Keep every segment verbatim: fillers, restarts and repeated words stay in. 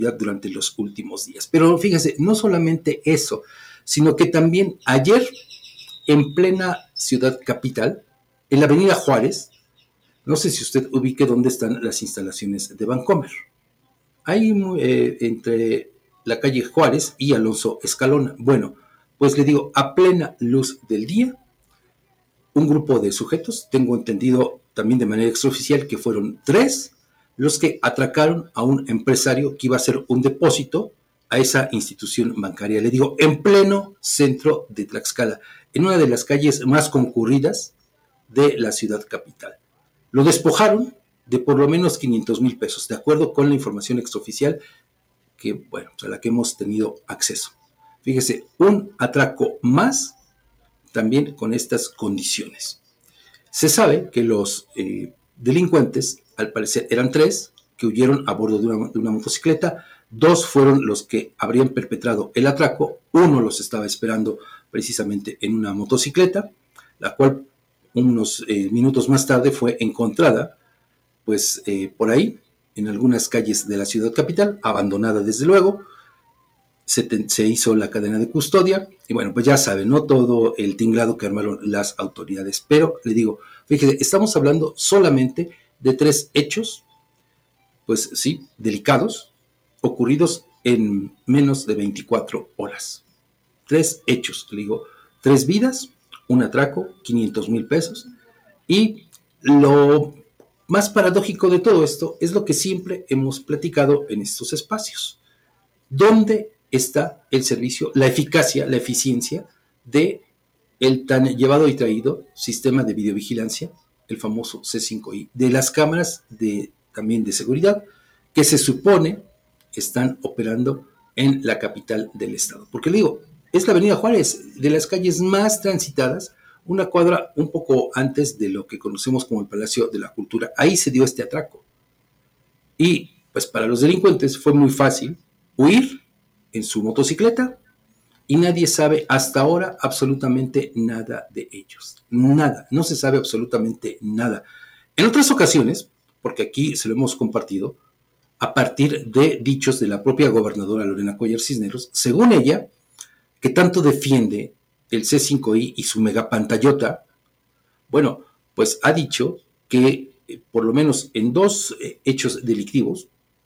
durante los últimos días. Pero fíjese, no solamente eso, sino que también ayer, en plena ciudad capital, en la avenida Juárez, no sé si usted ubique dónde están las instalaciones de Bancomer. Ahí eh, entre la calle Juárez y Alonso Escalona. Bueno, pues le digo, a plena luz del día, un grupo de sujetos, tengo entendido también de manera extraoficial que fueron tres, los que atracaron a un empresario que iba a hacer un depósito a esa institución bancaria. Le digo, en pleno centro de Tlaxcala, en una de las calles más concurridas de la ciudad capital. Lo despojaron de por lo menos quinientos mil pesos, de acuerdo con la información extraoficial que, bueno, a la que hemos tenido acceso. Fíjese, un atraco más también con estas condiciones. Se sabe que los eh, delincuentes, al parecer eran tres, que huyeron a bordo de una, de una motocicleta, dos fueron los que habrían perpetrado el atraco, uno los estaba esperando precisamente en una motocicleta, la cual unos eh, minutos más tarde fue encontrada, pues eh, por ahí, en algunas calles de la ciudad capital, abandonada desde luego. Se, te, se hizo la cadena de custodia y bueno, pues ya saben, ¿no? Todo el tinglado que armaron las autoridades. Pero le digo, fíjese, estamos hablando solamente de tres hechos, pues sí, delicados, ocurridos en menos de veinticuatro horas. Tres hechos, le digo, tres vidas, un atraco, quinientos mil pesos. Y lo más paradójico de todo esto es lo que siempre hemos platicado en estos espacios. ¿Dónde está el servicio, la eficacia, la eficiencia de el tan llevado y traído sistema de videovigilancia, el famoso C cinco I, de las cámaras de, también de seguridad, que se supone están operando en la capital del estado? Porque le digo, es la avenida Juárez, de las calles más transitadas, una cuadra un poco antes de lo que conocemos como el Palacio de la Cultura. Ahí se dio este atraco. Y pues para los delincuentes fue muy fácil huir en su motocicleta y nadie sabe hasta ahora absolutamente nada de ellos. Nada, no se sabe absolutamente nada. En otras ocasiones, porque aquí se lo hemos compartido, a partir de dichos de la propia gobernadora Lorena Cuellar Cisneros, según ella, que tanto defiende el C cinco I y su megapantallota, bueno, pues ha dicho que eh, por lo menos en dos eh, hechos delictivos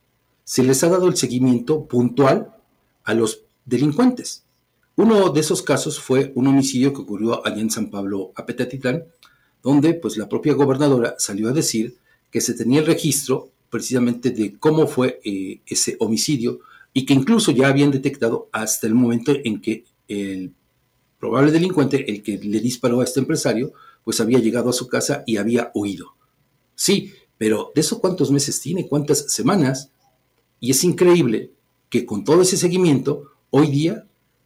se les ha dado el seguimiento puntual a los delincuentes. Uno de esos casos fue un homicidio que ocurrió allá en San Pablo, Apetatitlán, donde pues la propia gobernadora salió a decir que se tenía el registro precisamente de cómo fue eh, ese homicidio y que incluso ya habían detectado hasta el momento en que el probable delincuente, el que le disparó a este empresario, pues había llegado a su casa y había huido. Sí, pero ¿de eso cuántos meses tiene? ¿Cuántas semanas? Y es increíble que con todo ese seguimiento, hoy día,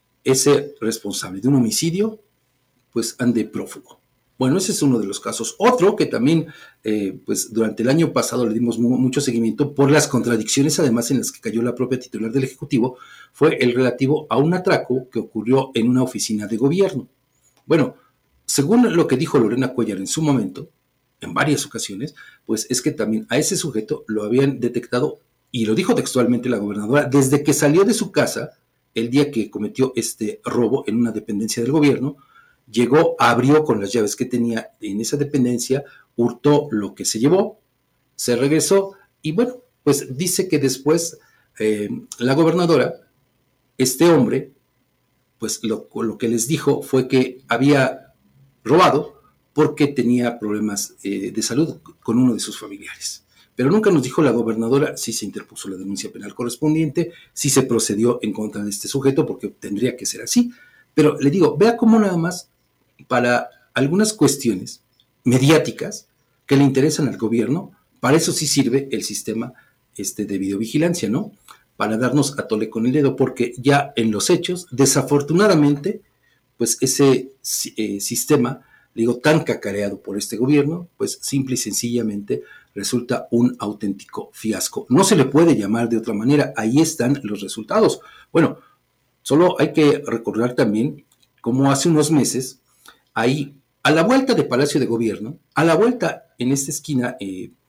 ese responsable de un homicidio, pues ande prófugo. Bueno, ese es uno de los casos. Otro que también, eh, pues durante el año pasado le dimos mu- mucho seguimiento por las contradicciones, además, en las que cayó la propia titular del Ejecutivo, fue el relativo a un atraco que ocurrió en una oficina de gobierno. Bueno, según lo que dijo Lorena Cuellar en su momento, en varias ocasiones, pues es que también a ese sujeto lo habían detectado, y lo dijo textualmente la gobernadora, desde que salió de su casa el día que cometió este robo en una dependencia del gobierno. Llegó, abrió con las llaves que tenía en esa dependencia, hurtó lo que se llevó, se regresó y bueno, pues dice que después eh, la gobernadora, este hombre, pues lo, lo que les dijo fue que había robado porque tenía problemas eh, de salud con uno de sus familiares. Pero nunca nos dijo la gobernadora si se interpuso la denuncia penal correspondiente, si se procedió en contra de este sujeto, porque tendría que ser así. Pero le digo, vea cómo nada más para algunas cuestiones mediáticas que le interesan al gobierno, para eso sí sirve el sistema este, de videovigilancia, ¿no? Para darnos a tole con el dedo, porque ya en los hechos, desafortunadamente, pues ese eh, sistema, digo, tan cacareado por este gobierno, pues simple y sencillamente resulta un auténtico fiasco. No se le puede llamar de otra manera, ahí están los resultados. Bueno, solo hay que recordar también cómo hace unos meses, ahí, a la vuelta de Palacio de Gobierno, a la vuelta en esta esquina eh,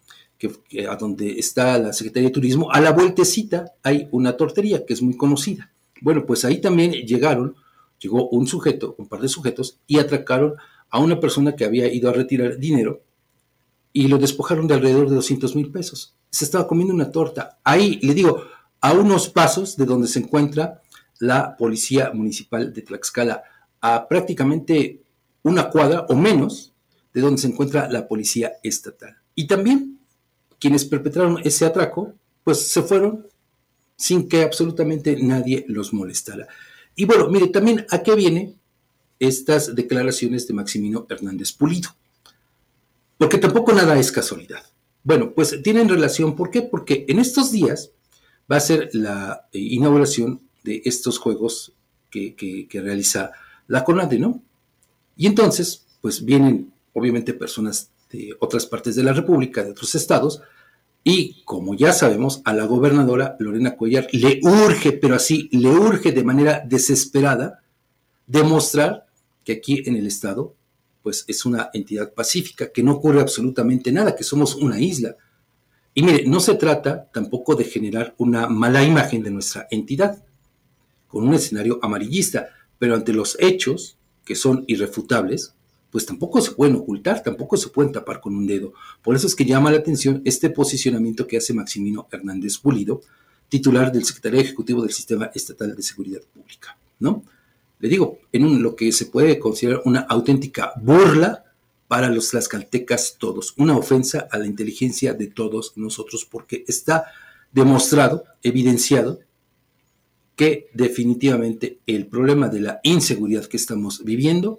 que, que a donde está la Secretaría de Turismo, a la vueltecita hay una tortería que es muy conocida. Bueno, pues ahí también llegaron, llegó un sujeto, un par de sujetos, y atracaron a una persona que había ido a retirar dinero y lo despojaron de alrededor de doscientos mil pesos. Se estaba comiendo una torta. Ahí, le digo, a unos pasos de donde se encuentra la Policía Municipal de Tlaxcala, a prácticamente una cuadra o menos de donde se encuentra la Policía Estatal. Y también quienes perpetraron ese atraco, pues se fueron sin que absolutamente nadie los molestara. Y bueno, mire, también a qué vienen estas declaraciones de Maximino Hernández Pulido. Porque tampoco nada es casualidad. Bueno, pues tienen relación, ¿por qué? Porque en estos días va a ser la eh, inauguración de estos juegos que, que, que realiza la CONADE, ¿no? Y entonces, pues vienen obviamente personas de otras partes de la República, de otros estados, y como ya sabemos, a la gobernadora Lorena Cuellar le urge, pero así, le urge de manera desesperada, demostrar que aquí en el estado, pues es una entidad pacífica, que no ocurre absolutamente nada, que somos una isla. Y mire, no se trata tampoco de generar una mala imagen de nuestra entidad, con un escenario amarillista, pero ante los hechos, que son irrefutables, pues tampoco se pueden ocultar, tampoco se pueden tapar con un dedo. Por eso es que llama la atención este posicionamiento que hace Maximino Hernández Pulido, titular del Secretario Ejecutivo del Sistema Estatal de Seguridad Pública, ¿no? Le digo, en un, lo que se puede considerar una auténtica burla para los tlaxcaltecas todos, una ofensa a la inteligencia de todos nosotros, porque está demostrado, evidenciado, que definitivamente el problema de la inseguridad que estamos viviendo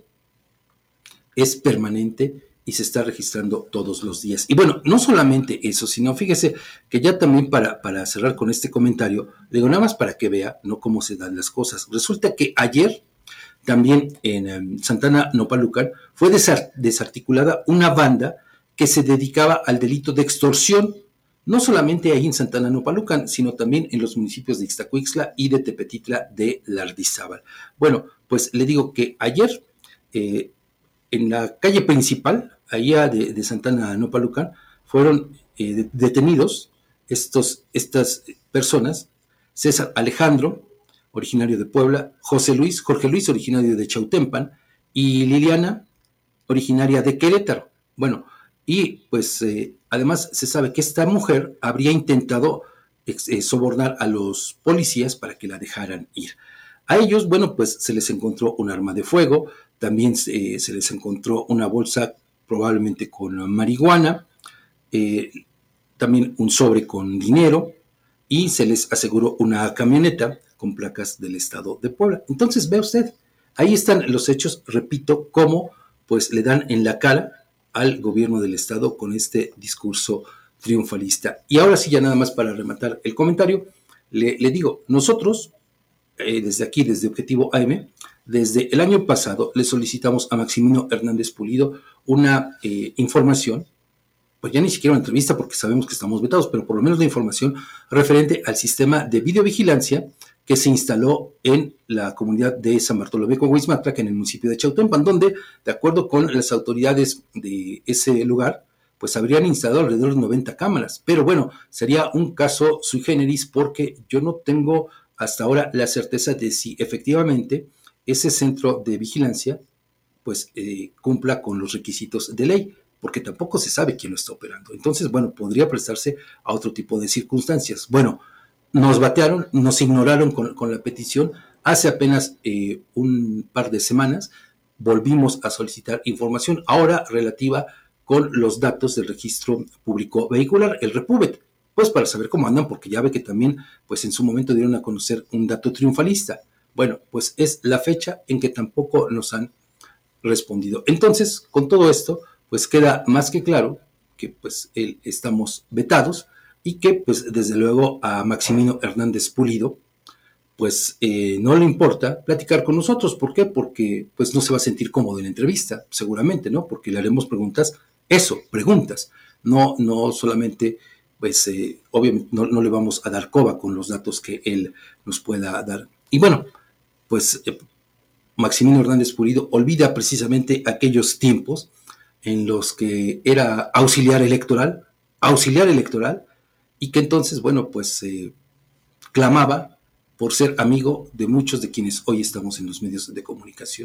es permanente y se está registrando todos los días. Y bueno, no solamente eso, sino fíjese que ya también para, para cerrar con este comentario, le digo nada más para que vea, ¿no?, cómo se dan las cosas. Resulta que ayer también en um, Santana Nopalucan fue desart- desarticulada una banda que se dedicaba al delito de extorsión, no solamente ahí en Santana Nopalucan, sino también en los municipios de Ixtacuixtla y de Tepetitla de Lardizábal. Bueno, pues le digo que ayer eh, en la calle principal, allá de, de Santana Nopalucan, fueron eh, de, detenidos estos, estas personas, César Alejandro, originario de Puebla, José Luis, Jorge Luis, originario de Chautempan, y Liliana, originaria de Querétaro. Bueno, y pues eh, además se sabe que esta mujer habría intentado eh, sobornar a los policías para que la dejaran ir. A ellos, bueno, pues se les encontró un arma de fuego, también eh, se les encontró una bolsa probablemente con marihuana, eh, también un sobre con dinero, y se les aseguró una camioneta con placas del estado de Puebla. Entonces, ve usted, ahí están los hechos, repito, cómo pues le dan en la cara al gobierno del estado con este discurso triunfalista. Y ahora sí, ya nada más para rematar el comentario, le, le digo, nosotros, eh, desde aquí, desde Objetivo A M, desde el año pasado le solicitamos a Maximino Hernández Pulido una eh, información, pues ya ni siquiera una entrevista porque sabemos que estamos vetados, pero por lo menos la información referente al sistema de videovigilancia que se instaló en la comunidad de San Bartolomé Coahuizmatlac, en el municipio de Chautempan, donde, de acuerdo con las autoridades de ese lugar, pues habrían instalado alrededor de noventa cámaras. Pero bueno, sería un caso sui generis porque yo no tengo hasta ahora la certeza de si efectivamente ese centro de vigilancia pues eh, cumpla con los requisitos de ley, porque tampoco se sabe quién lo está operando. Entonces, bueno, podría prestarse a otro tipo de circunstancias. Bueno, nos batearon, nos ignoraron con, con la petición. Hace apenas eh, un par de semanas volvimos a solicitar información, ahora relativa con los datos del registro público vehicular, el REPUBET, pues para saber cómo andan, porque ya ve que también, pues en su momento dieron a conocer un dato triunfalista. Bueno, pues es la fecha en que tampoco nos han respondido. Entonces, con todo esto, pues queda más que claro que pues él, estamos vetados y que pues desde luego a Maximino Hernández Pulido pues eh, no le importa platicar con nosotros. ¿Por qué? Porque pues no se va a sentir cómodo en la entrevista, seguramente, ¿no? Porque le haremos preguntas, eso, preguntas, no, no solamente, pues eh, obviamente no, no le vamos a dar coba con los datos que él nos pueda dar. Y bueno, pues eh, Maximino Hernández Pulido olvida precisamente aquellos tiempos en los que era auxiliar electoral, auxiliar electoral, y que entonces, bueno, pues eh, clamaba por ser amigo de muchos de quienes hoy estamos en los medios de comunicación.